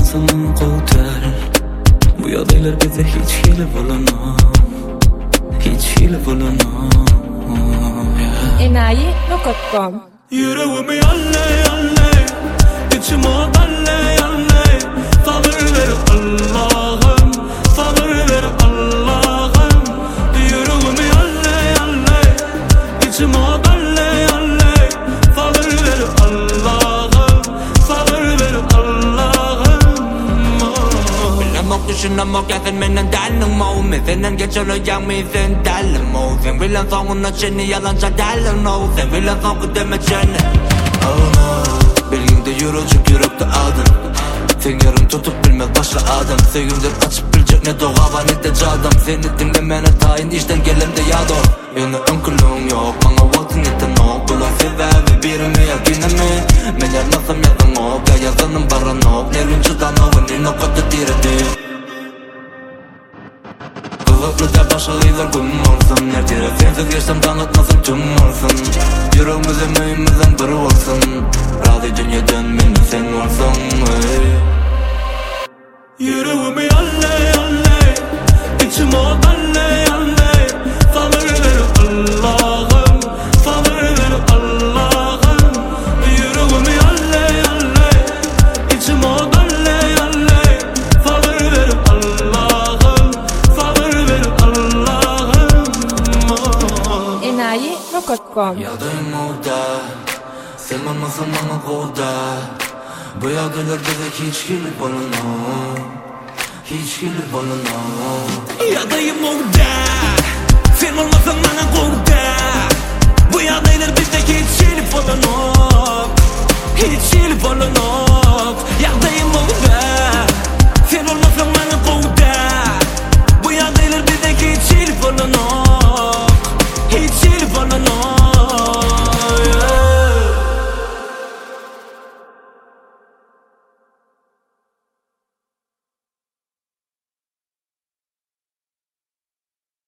olmasam bana kurtar. Bu yadaylar bize hiç hile bulamam, hiç hile bulamam. Enayi.com. Yüreğimi yalle yalle, içime dalle yalle. Sabır ver Allah'ım, sabır ver Allah'ım. Yüreğimi yalle yalle, içime dalle yalle. Sabır ver Allah'ım, sabır ver Allah'ım. Bilemok düşünemok ya sen menden dallin mo. Men senden geçiyor yang mi sen dallin mo. Sen bilen sonuna seni yalanca dallin no. Sen bilen sonu demeyeceğini. Oh no, bilginde yürücük yürekte adın. Sen yarım tutup bilmez başka adam. Sevgimden açıp bilecek ne doğava ne de cadam. Seni dinlemene tayin işten gelen de yado. Yine önkülüğüm yok, bana vaktin yetin ok. Bulan sebebi birimi yakinimi. Men yarmasam yazın ok, ya yazanım baran ok. Nerün çıdan ovun o kadar diredi. Kılıklı da başarılar kum olsun. Nerede sensiz yaşam tanıtmasın tüm olsun. Yüreğimize mühimizden biri olsun. Razı dünyadan benim sen olsun. Yüreğimi yalle yalle, içime dalle yalle. Sabır ver Allah'ım, sabır ver Allah'ım. Yüreğimi yalle yalle, içime dalle yalle. Sabır ver Allah'ım, sabır ver Allah'ım. Enayi.com. Yadayım orada, sen olmasan bana kurtar. Bu yadaylar bize hiç gelip alınır, hiç gelip alınır. Yadayım orada, sen olmasan bana kurtar. Bu yadaylar bizde hiç gelip alınır, hiç